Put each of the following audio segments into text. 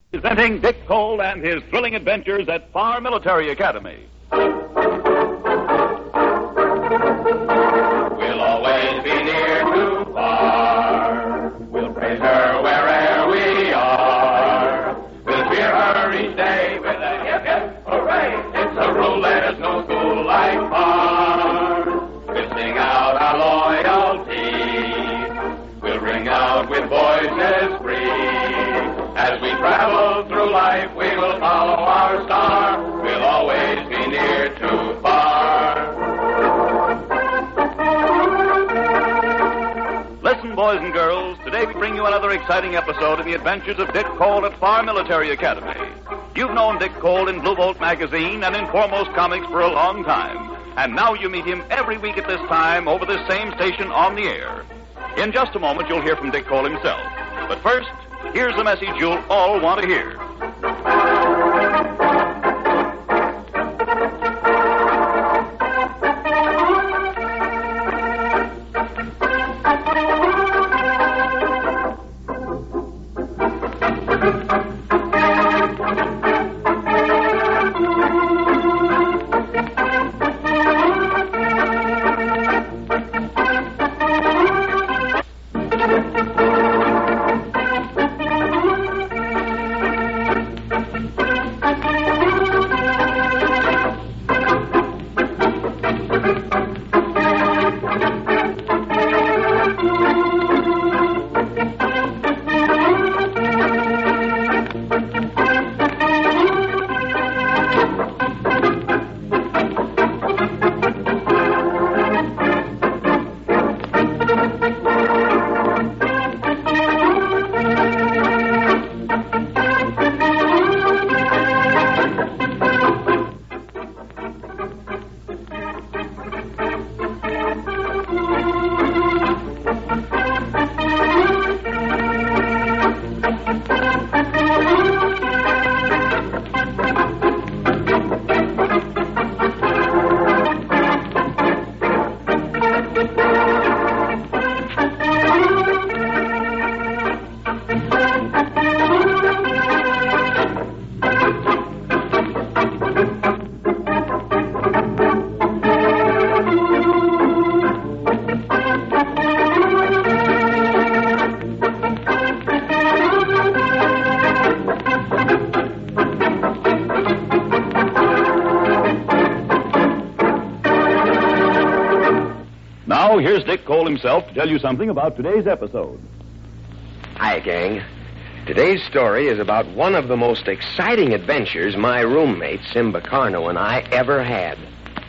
Presenting Dick Cole and his thrilling adventures at Farr Military Academy. We'll always be near to Farr. We'll praise her wherever we are. We'll cheer her each day with a hip, hip, hooray. It's a rule, there's no school like Farr. We'll sing out our loyalty. We'll ring out with voices free. As we travel through life, we will follow our star. We'll always be near to Farr. Listen, boys and girls, today we bring you another exciting episode in the adventures of Dick Cole at Farr Military Academy. You've known Dick Cole in Blue Bolt magazine and in Foremost Comics for a long time. And now you meet him every week at this time over this same station on the air. In just a moment, you'll hear from Dick Cole himself. But first, here's a message you'll all want to hear. Now, here's Dick Cole himself to tell you something about today's episode. Hi, gang. Today's story is about one of the most exciting adventures my roommate, Simba Carno, and I ever had.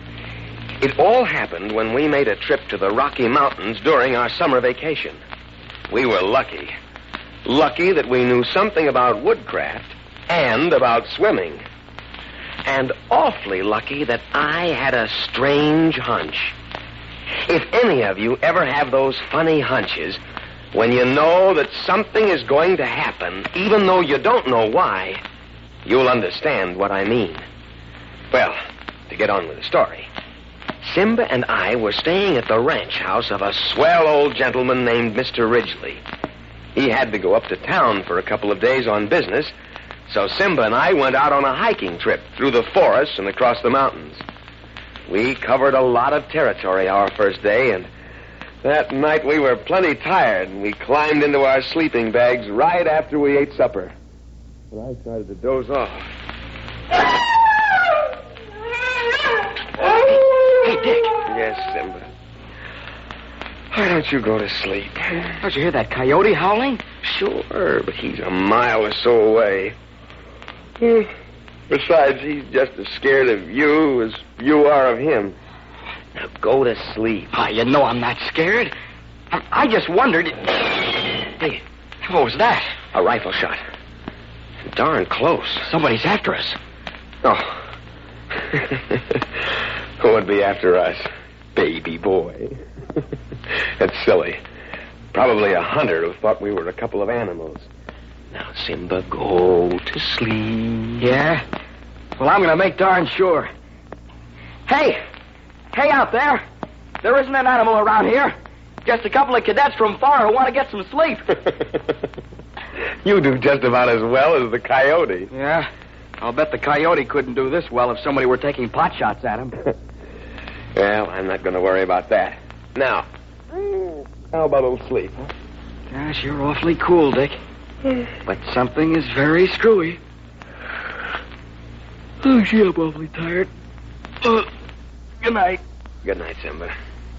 It all happened when we made a trip to the Rocky Mountains during our summer vacation. We were lucky. Lucky that we knew something about woodcraft and about swimming. And awfully lucky that I had a strange hunch. If any of you ever have those funny hunches when you know that something is going to happen, even though you don't know why, you'll understand what I mean. Well, to get on with the story, Simba and I were staying at the ranch house of a swell old gentleman named Mr. Ridgely. He had to go up to town for a couple of days on business, so Simba and I went out on a hiking trip through the forest and across the mountains. We covered a lot of territory our first day, and that night we were plenty tired, and we climbed into our sleeping bags right after we ate supper. But I started to doze off. Hey, Dick. Yes, Simba. Why don't you go to sleep? Don't you hear that coyote howling? Sure, but he's a mile or so away. Besides, he's just as scared of you as you are of him. Now go to sleep. Oh, you know I'm not scared. I just wondered... Hey, what was that? A rifle shot. Darn close. Somebody's after us. Oh. Who would be after us? Baby boy. That's silly. Probably a hunter who thought we were a couple of animals. Now, Simba, go to sleep. Yeah? Well, I'm going to make darn sure. Hey! Hey out there! There isn't an animal around here. Just a couple of cadets from Farr who want to get some sleep. You do just about as well as the coyote. Yeah? I'll bet the coyote couldn't do this well if somebody were taking pot shots at him. Well, I'm not going to worry about that. Now, how about a little sleep, huh? Gosh, you're awfully cool, Dick. But something is very screwy. Oh, gee, I'm awfully tired. Good night. Good night, Simba.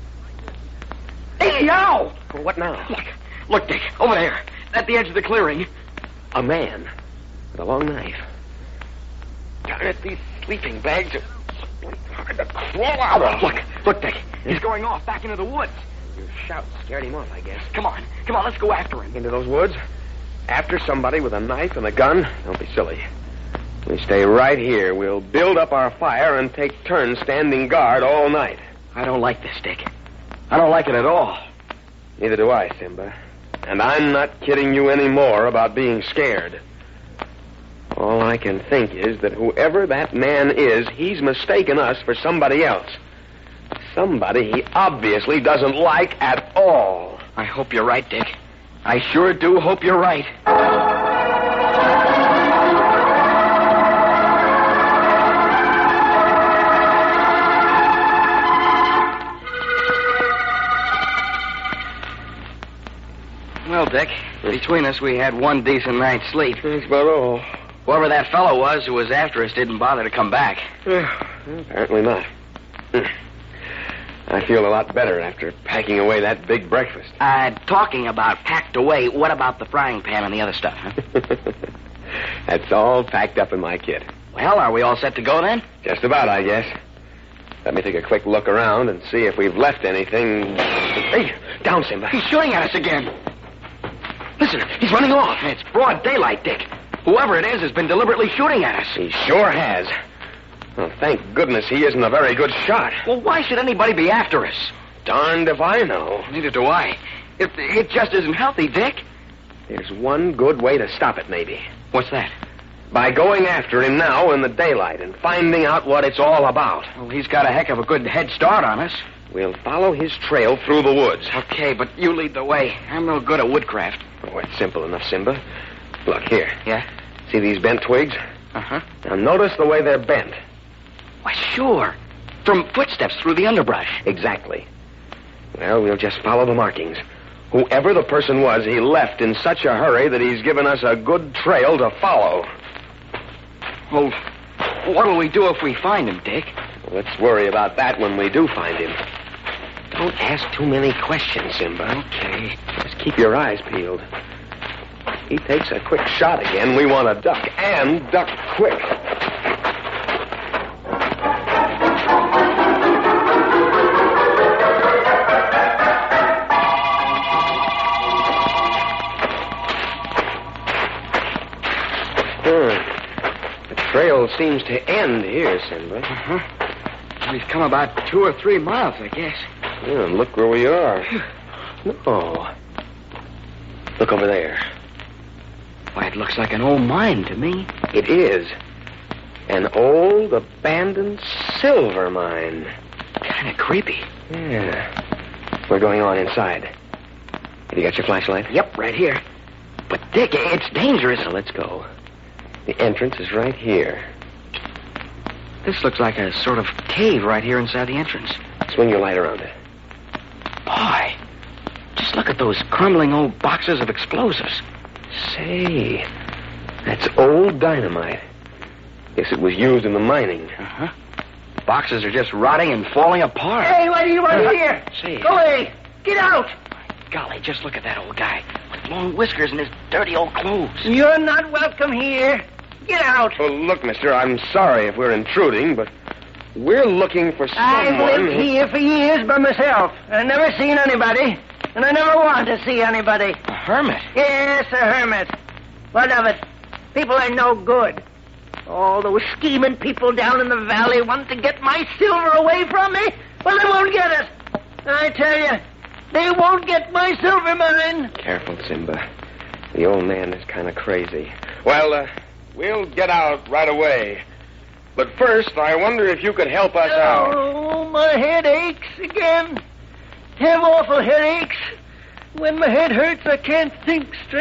Hey, yow! Well, what now? Look, Dick, over there, at the edge of the clearing. A man with a long knife. Darn it, these sleeping bags are hard to crawl out of. Look, Dick, he's going off back into the woods. Your shout scared him off, I guess. Come on, let's go after him. Into those woods? After somebody with a knife and a gun? Don't be silly. We stay right here. We'll build up our fire and take turns standing guard all night. I don't like this, Dick. I don't like it at all. Neither do I, Simba. And I'm not kidding you anymore about being scared. All I can think is that whoever that man is, he's mistaken us for somebody else. Somebody he obviously doesn't like at all. I hope you're right, Dick. I sure do hope you're right. Well, Dick, between us, we had one decent night's sleep. That's about all. Whoever that fellow was who was after us didn't bother to come back. Apparently not. I feel a lot better after packing away that big breakfast. Talking about packed away, what about the frying pan and the other stuff, huh? That's all packed up in my kit. Well, are we all set to go then? Just about, I guess. Let me take a quick look around and see if we've left anything. Hey, down, Simba. He's shooting at us again. Listen, he's running off. It's broad daylight, Dick. Whoever it is has been deliberately shooting at us. He sure has. Well, thank goodness he isn't a very good shot. Well, why should anybody be after us? Darned if I know. Neither do I. It just isn't healthy, Dick. There's one good way to stop it, maybe. What's that? By going after him now in the daylight and finding out what it's all about. Well, he's got a heck of a good head start on us. We'll follow his trail through the woods. Okay, but you lead the way. I'm no good at woodcraft. Oh, it's simple enough, Simba. Look, here. Yeah? See these bent twigs? Uh-huh. Now notice the way they're bent. Why, sure. From footsteps through the underbrush. Exactly. Well, we'll just follow the markings. Whoever the person was, he left in such a hurry that he's given us a good trail to follow. Well, what'll we do if we find him, Dick? Well, let's worry about that when we do find him. Don't ask too many questions, Simba. Okay. Just keep your eyes peeled. He takes a quick shot again. We want to duck, and duck quick. The trail seems to end here, Simba. Uh-huh. We've come about 2 or 3 miles, I guess. Yeah, and look where we are. No. Look over there. Why, it looks like an old mine to me. It is. An old, abandoned silver mine. Kind of creepy. Yeah. We're going on inside. Have you got your flashlight? Yep, right here. But, Dick, it's dangerous. Now, let's go. The entrance is right here. This looks like a sort of cave right here inside the entrance. Swing your light around it. Boy, just look at those crumbling old boxes of explosives. Say, that's old dynamite. Guess it was used in the mining. Uh-huh. Boxes are just rotting and falling apart. Hey, what do you want here? Say. Go away. Get out. Golly, just look at that old guy with long whiskers and his dirty old clothes. You're not welcome here. Get out. Well, look, mister, I'm sorry if we're intruding, but we're looking for someone... I've lived here for years by myself. I've never seen anybody, and I never want to see anybody. A hermit? Yes, a hermit. What of it? People are no good. All those scheming people down in the valley want to get my silver away from me. Well, they won't get it. I tell you, they won't get my silver mine. Careful, Simba. The old man is kind of crazy. Well, we'll get out right away. But first, I wonder if you could help us out. Oh, my head aches again. Have awful headaches. When my head hurts, I can't think straight.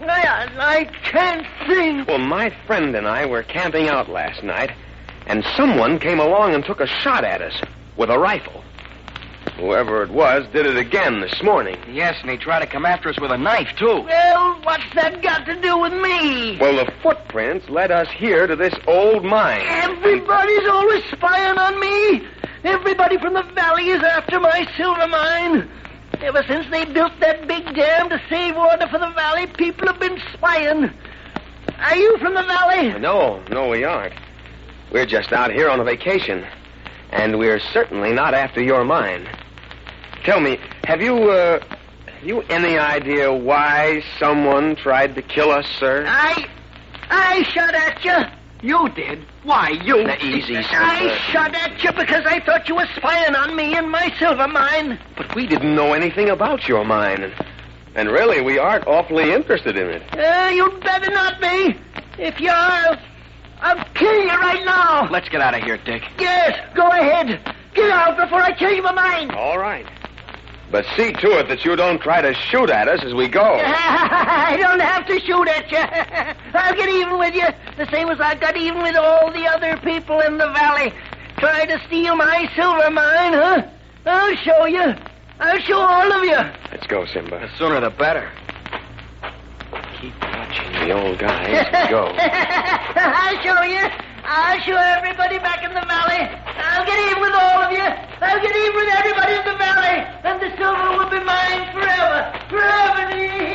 I can't think. Well, my friend and I were camping out last night, and someone came along and took a shot at us with a rifle. Whoever it was did it again this morning. Yes, and he tried to come after us with a knife, too. Well, what's that got to do with me? Well, the footprints led us here to this old mine. Everybody's always spying on me. Everybody from the valley is after my silver mine. Ever since they built that big dam to save water for the valley, people have been spying. Are you from the valley? No, we aren't. We're just out here on a vacation. And we're certainly not after your mine. Tell me, have you any idea why someone tried to kill us, sir? I shot at you. You did? Why, you... Easy, sir. I shot at you because I thought you were spying on me and my silver mine. But we didn't know anything about your mine. And really, we aren't awfully interested in it. You'd better not be. If you are, I'll kill you right now. Let's get out of here, Dick. Yes, go ahead. Get out before I change my mind. All right. But see to it that you don't try to shoot at us as we go. I don't have to shoot at you. I'll get even with you, the same as I got even with all the other people in the valley. Try to steal my silver mine, huh? I'll show you. I'll show all of you. Let's go, Simba. The sooner the better. Keep watching the old guy as we go. I'll show you. I'll show everybody back in the valley. I'll get even with all of you. I'll get even with everybody in the valley. And the silver will be mine forever. Forever.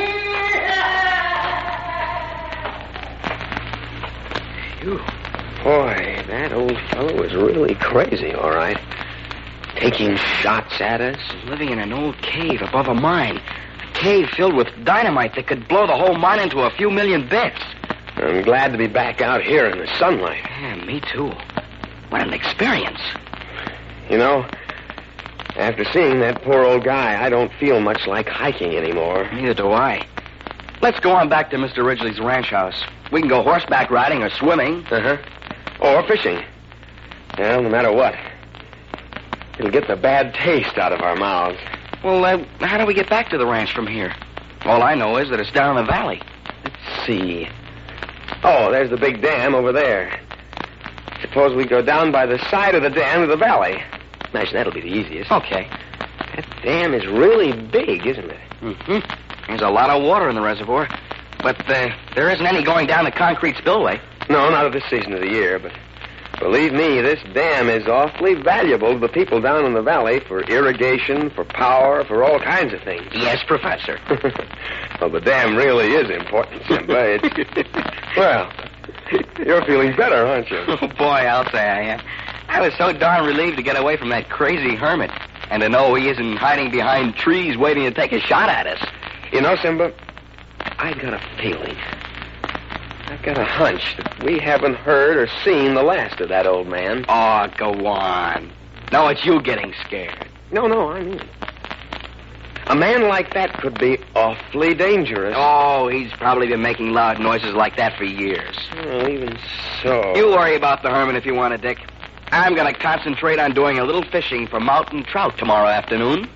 Phew. Boy, that old fellow was really crazy, all right. Taking shots at us. Living in an old cave above a mine. A cave filled with dynamite that could blow the whole mine into a few million bits. I'm glad to be back out here in the sunlight. Yeah, me too. What an experience. You know, after seeing that poor old guy, I don't feel much like hiking anymore. Neither do I. Let's go on back to Mr. Ridgely's ranch house. We can go horseback riding or swimming. Uh-huh. Or fishing. Well, no matter what. It'll get the bad taste out of our mouths. Well, how do we get back to the ranch from here? All I know is that it's down in the valley. Let's see. Oh, there's the big dam over there. Suppose we go down by the side of the dam to the valley. Imagine that'll be the easiest. Okay. That dam is really big, isn't it? Mm-hmm. There's a lot of water in the reservoir. But there isn't any going down the concrete spillway. No, not at this season of the year, but believe me, this dam is awfully valuable to the people down in the valley for irrigation, for power, for all kinds of things. Yes, Professor. Well, the dam really is important, Simba. Well, you're feeling better, aren't you? Oh, boy, I'll say I am. I was so darn relieved to get away from that crazy hermit and to know he isn't hiding behind trees waiting to take a shot at us. You know, Simba, I got a feeling. I've got a hunch that we haven't heard or seen the last of that old man. Oh, go on. No, it's you getting scared. No, I mean it. A man like that could be awfully dangerous. Oh, he's probably been making loud noises like that for years. Oh, even so. You worry about the hermit if you want to, Dick. I'm going to concentrate on doing a little fishing for mountain trout tomorrow afternoon.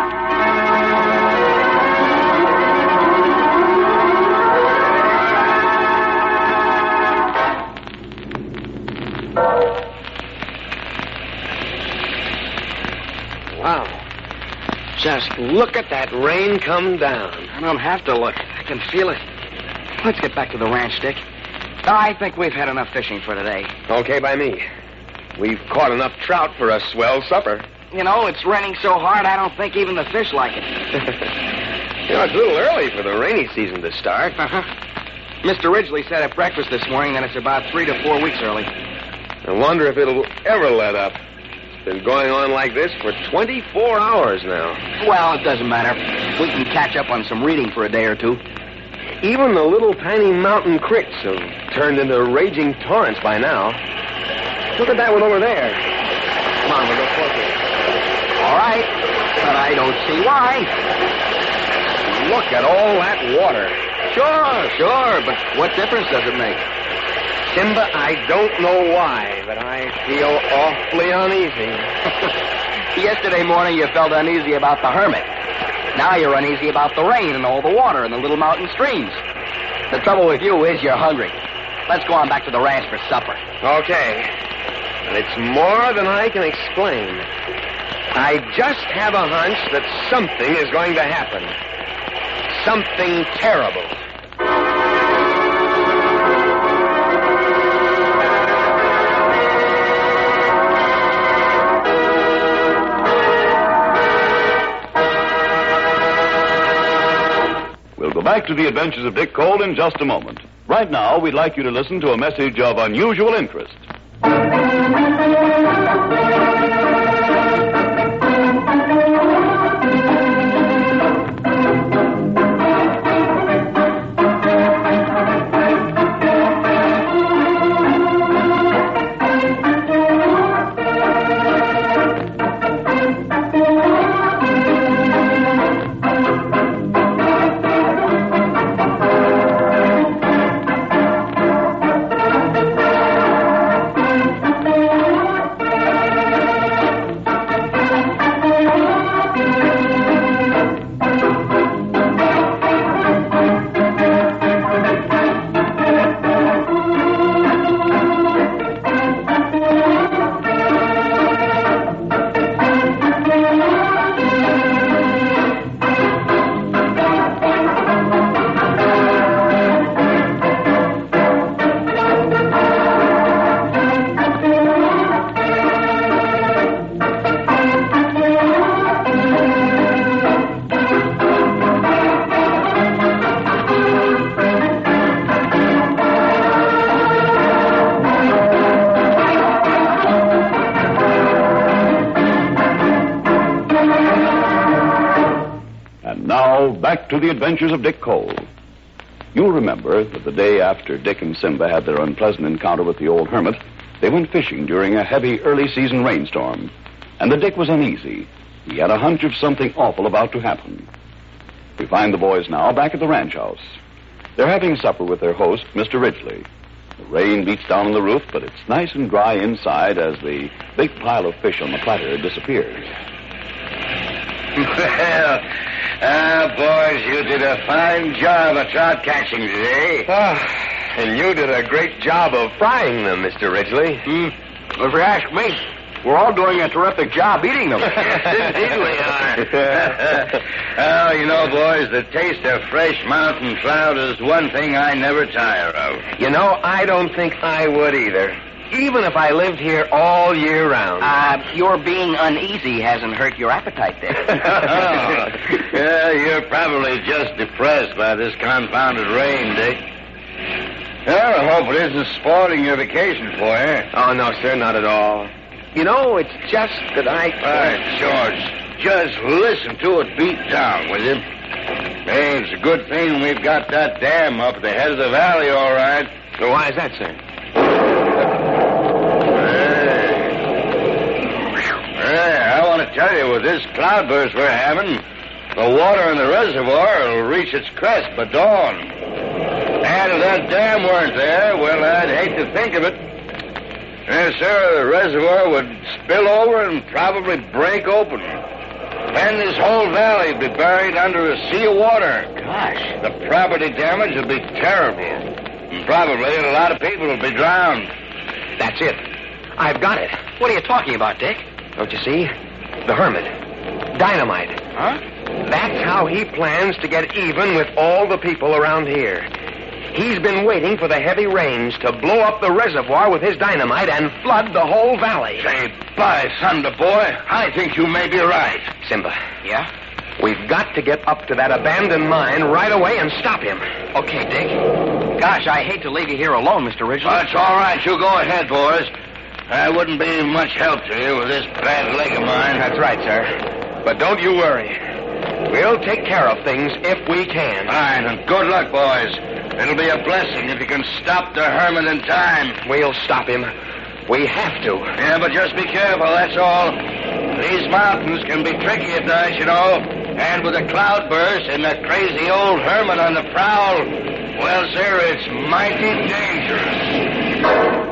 Wow. Just look at that rain come down. I don't have to look. I can feel it. Let's get back to the ranch, Dick. I think we've had enough fishing for today. Okay by me. We've caught enough trout for a swell supper. You know, it's raining so hard, I don't think even the fish like it. You know, it's a little early for the rainy season to start. Uh-huh. Mr. Ridgely said at breakfast this morning that it's about 3 to 4 weeks early. I wonder if it'll ever let up. It's been going on like this for 24 hours now. Well, it doesn't matter. We can catch up on some reading for a day or two. Even the little tiny mountain creeks have turned into raging torrents by now. Look at that one over there. Come on, we'll go closer. All right, but I don't see why. Look at all that water. Sure, but what difference does it make? Simba, I don't know why, but I feel awfully uneasy. Yesterday morning you felt uneasy about the hermit. Now you're uneasy about the rain and all the water and the little mountain streams. The trouble with you is you're hungry. Let's go on back to the ranch for supper. Okay. But it's more than I can explain. I just have a hunch that something is going to happen. Something terrible. We'll go back to the adventures of Dick Cole in just a moment. Right now, we'd like you to listen to a message of unusual interest. Back to the adventures of Dick Cole. You'll remember that the day after Dick and Simba had their unpleasant encounter with the old hermit, they went fishing during a heavy early-season rainstorm. And the Dick was uneasy. He had a hunch of something awful about to happen. We find the boys now back at the ranch house. They're having supper with their host, Mr. Ridgely. The rain beats down on the roof, but it's nice and dry inside as the big pile of fish on the platter disappears. Well, boys, you did a fine job of trout catching today. And you did a great job of frying them, Mr. Ridgely. If you ask me, we're all doing a terrific job eating them. Indeed we are. Well, you know, boys, the taste of fresh mountain trout is one thing I never tire of. You know, I don't think I would either. Even if I lived here all year round. Your being uneasy hasn't hurt your appetite there. Yeah, you're probably just depressed by this confounded rain, Dick. Well, I hope it isn't spoiling your vacation for you. Oh, no, sir, not at all. You know, it's just that I... George, just listen to it beat down, will you? Hey, it's a good thing we've got that dam up at the head of the valley, all right. So why is that, sir? I want to tell you, with this cloudburst we're having, the water in the reservoir will reach its crest by dawn. And if that dam weren't there, well, I'd hate to think of it. Yes, sir, the reservoir would spill over and probably break open. And this whole valley would be buried under a sea of water. Gosh. The property damage would be terrible. And probably a lot of people would be drowned. That's it. I've got it. What are you talking about, Dick? Don't you see? The hermit. Dynamite. Huh? That's how he plans to get even with all the people around here. He's been waiting for the heavy rains to blow up the reservoir with his dynamite and flood the whole valley. Say, by thunder, boy, I think you may be right. Simba. Yeah? We've got to get up to that abandoned mine right away and stop him. Okay, Dick. Gosh, I hate to leave you here alone, Mr. Ridgely. That's all right. You go ahead, boys. I wouldn't be much help to you with this bad leg of mine. That's right, sir. But don't you worry. We'll take care of things if we can. Fine, and good luck, boys. It'll be a blessing if you can stop the hermit in time. We'll stop him. We have to. Yeah, but just be careful, that's all. These mountains can be tricky at night, you know. And with a cloudburst and a crazy old hermit on the prowl, well, sir, it's mighty dangerous.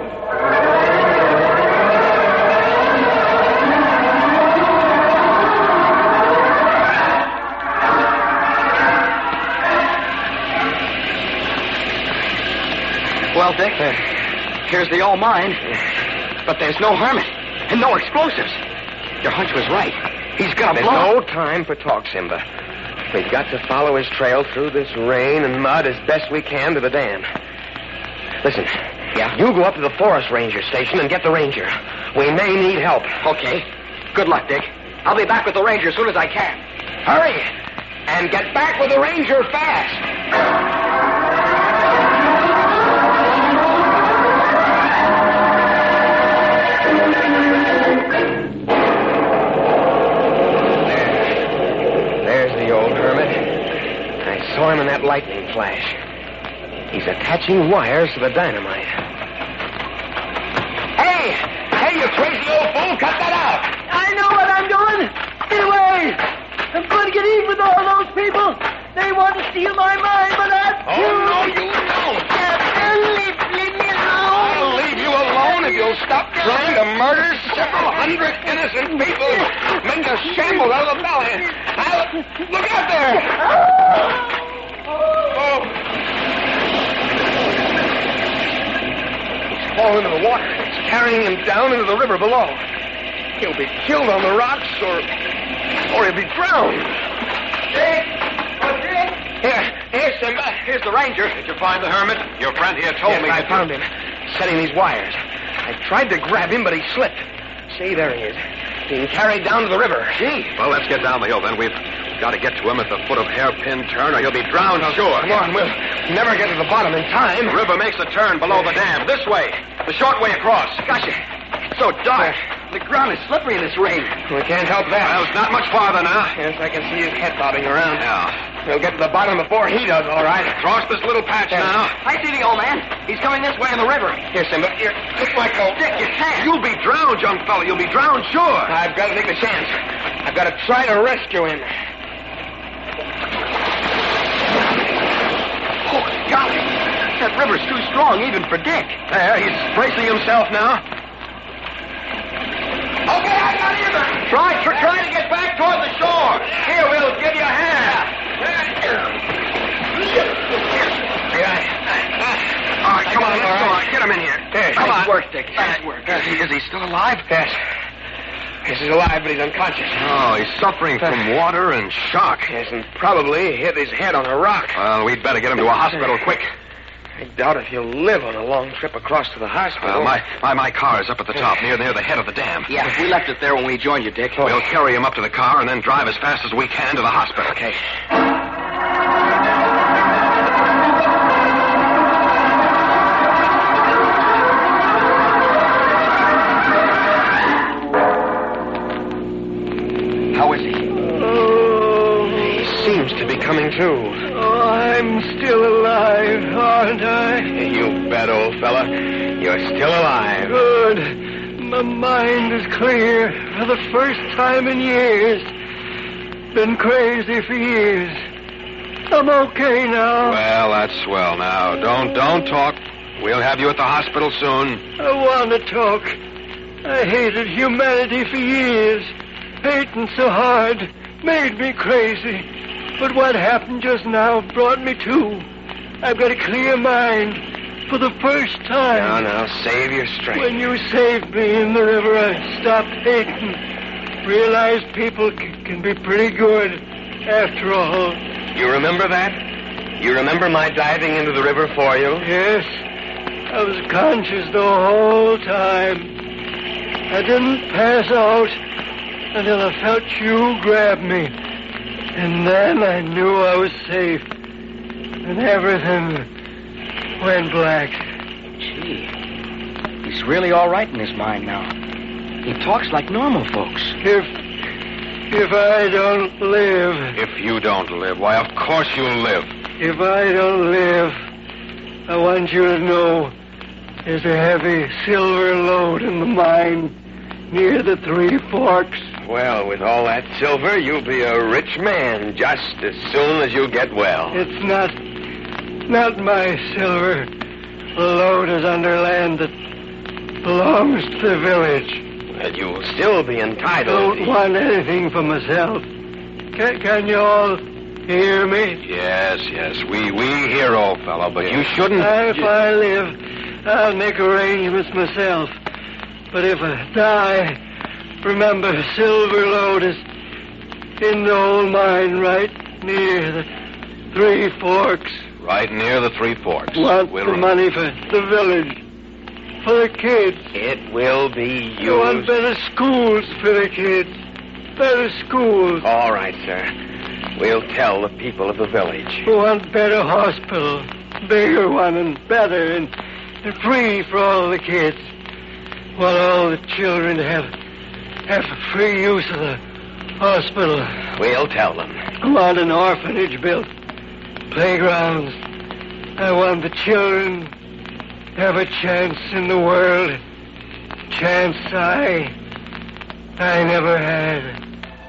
Well, Dick, here's the old mine. But there's no hermit and no explosives. Your hunch was right. He's gonna There's blow. no time for talk, Simba. We've got to follow his trail through this rain and mud as best we can to the dam. Listen. Yeah? You go up to the forest ranger station and get the ranger. We may need help. Okay. Good luck, Dick. I'll be back with the ranger as soon as I can. Hurry! And get back with the ranger fast! There's the old hermit. I saw him in that lightning flash. He's attaching wires to the dynamite. Hey! Hey, you crazy old fool! Cut that out! I know what I'm doing. Get away. I'm going to get even with all those people. They want to steal my mind, but I'll Oh, no, you don't. Leave me alone. I'll leave you alone if you'll stop trying to murder several hundred innocent people and make a shambles out of the valley. Look out there! Oh. He's fallen into the water. It's carrying him down into the river below. He'll be killed on the rocks, or he'll be drowned. Dick! Oh, Dick! Here, Simba. Here's the ranger. Did you find the hermit? Your friend here told me I that found him, setting these wires. I tried to grab him, but he slipped. See, there he is, being carried down to the river. Gee. Well, let's get down the hill, then. We've got to get to him at the foot of Hairpin Turn, or he'll be drowned, sure. Come on, we'll never get to the bottom in time. The river makes a turn below the dam. This way. The short way across. Gosh, it's so dark. The ground is slippery in this rain. We can't help that. Well, it's not much farther now. Yes, I can see his head bobbing around. Yeah. We'll get to the bottom before he does, all right. Cross this little patch now. I see the old man. He's coming this way in the river. Here, Simba. Here, take my coat. Dick, you can't. You'll be drowned, young fellow. You'll be drowned, sure. I've got to take the chance. I've got to try to rescue him. Oh, golly. That river's too strong even for Dick. There, he's bracing himself now. Okay, I got him. Try to get back toward the shore. Here, we'll give you a hand. All right, come on, let's go. Get him in here. Come Nice on. work, Dick. Nice work. Is he still alive? Yes. Yes, he's alive, but he's unconscious. Oh, he's suffering from water and shock. Yes, and probably hit his head on a rock. Well, we'd better get him to a hospital quick. I doubt if he'll live on a long trip across to the hospital. Well, my car is up at the top, near the head of the dam. Yeah, we left it there when we joined you, Dick. We'll carry him up to the car and then drive as fast as we can to the hospital. Okay. How is he? He seems to be coming to. Oh, I'm still alive, aren't I? You bet, old fella. You're still alive. Good. My mind is clear for the first time in years. Been crazy for years. I'm okay now. Well, that's swell now. Don't talk. We'll have you at the hospital soon. I want to talk. I hated humanity for years. Hating so hard made me crazy. But what happened just now brought me to. I've got a clear mind for the first time. Now, save your strength. When you saved me in the river, I stopped hating. Realized people can be pretty good after all. You remember that? You remember my diving into the river for you? Yes, I was conscious the whole time. I didn't pass out until I felt you grab me. And then I knew I was safe. And everything went black. Gee, he's really all right in his mind now. He talks like normal folks. If I don't live, If you don't live, why, of course you'll live. if I don't live, I want you to know there's a heavy silver load in the mine near the Three Forks. Well, with all that silver, you'll be a rich man just as soon as you get well. It's not my silver. The load is under land that belongs to the village. Well, you'll still be entitled. Don't want anything for myself. Can you all Hear me? Yes, we hear, old fellow, but you shouldn't... If I live, I'll make arrangements myself. But if I die, remember Silver Lotus in the old mine right near the Three Forks. Right near the Three Forks. Want the money for the village, for the kids. It will be You want used... better schools for the kids. Better schools. All right, sir. We'll tell the people of the village. We want better hospital. Bigger one and better and free for all the kids. Want all the children to have free use of the hospital. We'll tell them. I want an orphanage built. Playgrounds. I want the children to have a chance in the world. Chance I never had.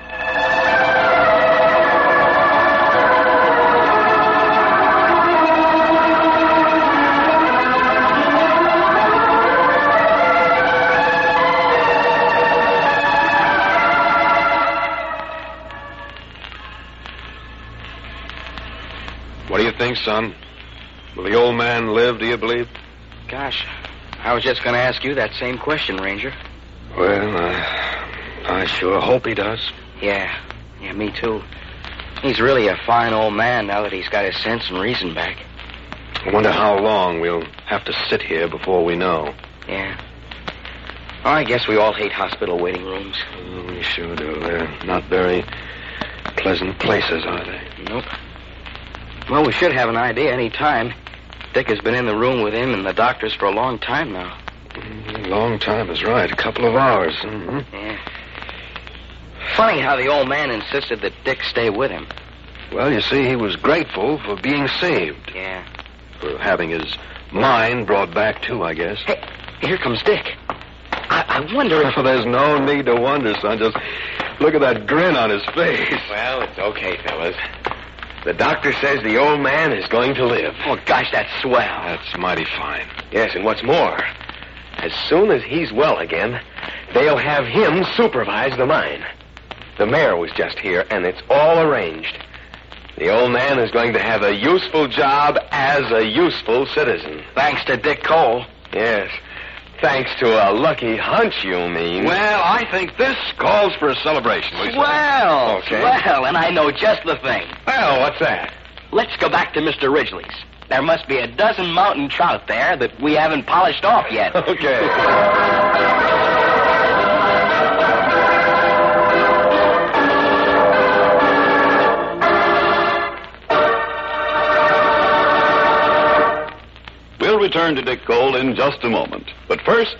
What do you think, son? Will the old man live, do you believe? Gosh, I was just going to ask you that same question, Ranger. Well, I sure hope he does. Yeah, me too. He's really a fine old man now that he's got his sense and reason back. I wonder how long we'll have to sit here before we know. Yeah. Oh, I guess we all hate hospital waiting rooms. Oh, we sure do. They're not very pleasant places, are they? Nope. Well, we should have an idea any time. Dick has been in the room with him and the doctors for a long time now. Long time is right. A couple of hours. Mm-hmm. Yeah. Funny how the old man insisted that Dick stay with him. Well, you see, he was grateful for being saved. Yeah. For having his mind brought back, too, I guess. Hey, here comes Dick. I wonder if... There's no need to wonder, son. Just look at that grin on his face. Well, it's okay, fellas. The doctor says the old man is going to live. Oh, gosh, that's swell. That's mighty fine. Yes, and what's more, as soon as he's well again, they'll have him supervise the mine. The mayor was just here, and it's all arranged. The old man is going to have a useful job as a useful citizen. Thanks to Dick Cole. Yes. Thanks to a lucky hunch, you mean. Well, I think this calls for a celebration. Swell. Okay. Swell, and I know just the thing. Well, what's that? Let's go back to Mr. Ridgely's. There must be a dozen mountain trout there that we haven't polished off yet. Okay. We'll return to Dick Cole in just a moment. But first...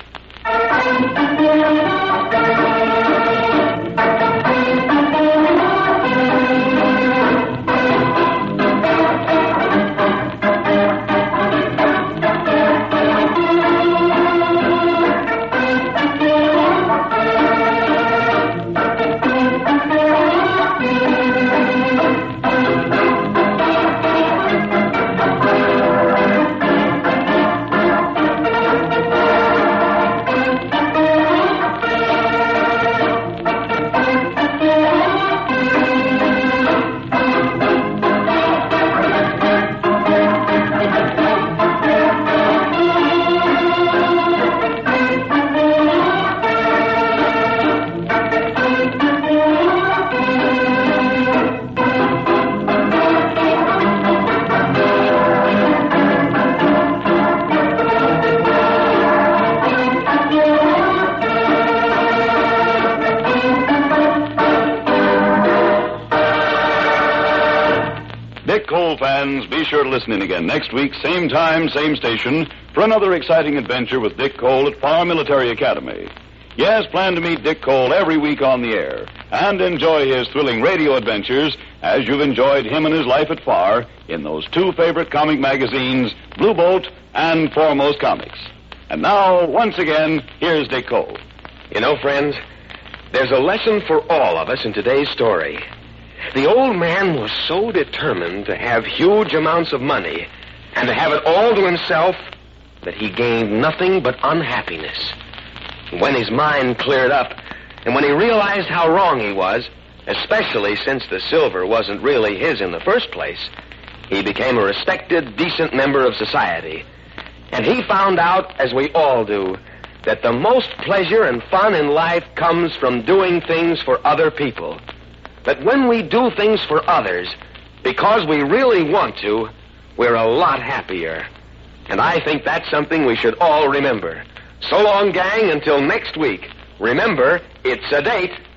Dick Cole fans, be sure to listen in again next week, same time, same station, for another exciting adventure with Dick Cole at Farr Military Academy. Yes, plan to meet Dick Cole every week on the air and enjoy his thrilling radio adventures as you've enjoyed him and his life at Farr in those two favorite comic magazines, Blue Bolt and Foremost Comics. And now, once again, here's Dick Cole. You know, friends, there's a lesson for all of us in today's story. The old man was so determined to have huge amounts of money and to have it all to himself that he gained nothing but unhappiness. When his mind cleared up and when he realized how wrong he was, especially since the silver wasn't really his in the first place. He became a respected, decent member of society. And he found out, as we all do, that the most pleasure and fun in life comes from doing things for other people. That when we do things for others, because we really want to, we're a lot happier. And I think that's something we should all remember. So long, gang, until next week. Remember, it's a date.